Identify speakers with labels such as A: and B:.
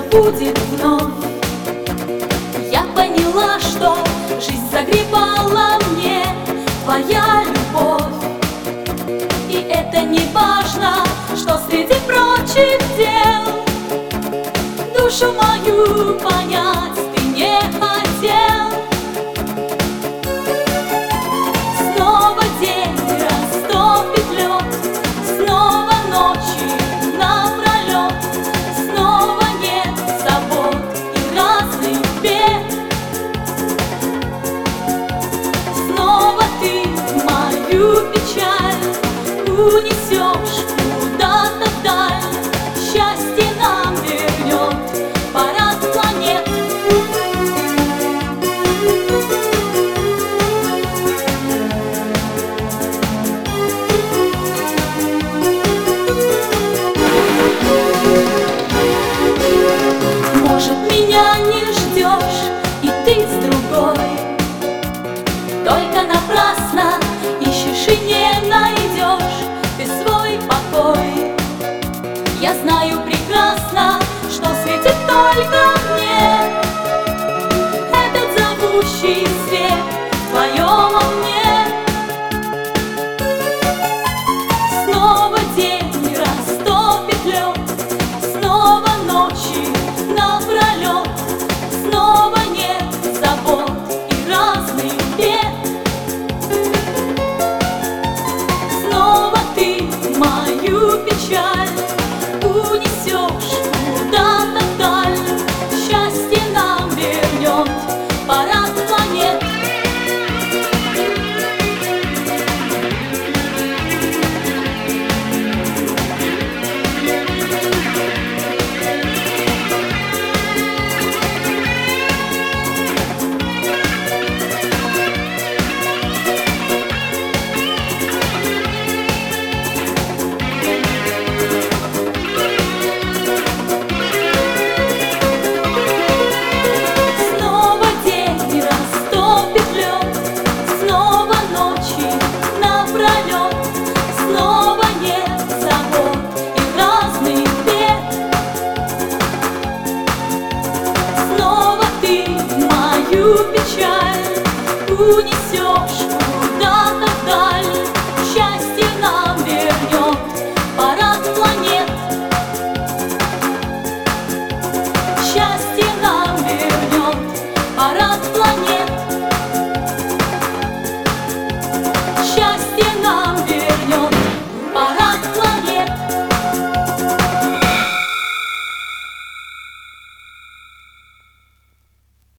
A: будет вновь. Я поняла, что жизнь загребала мне твоя любовь. И это не важно, что среди прочих дел душу мою понять ты не хотел. Снова день растопит лед, снова ночи напролет, снова нет забот и разных бед. Снова ты мою печаль унесешь куда-то вдаль, счастье нам вернет парад планет. Может, меня не ждешь и ты с другой, только напрасно ищешь и не найдешь ты свой покой. Я знаю прекрасно, что светит только мне этот зовущий свет в твоем окне. Снова день растопит лед, снова ночи напролет, снова нет забот и разных бед. Снова ты мою печаль унесешь куда-то вдаль, счастье нам вернет парад планет. Печаль унесешь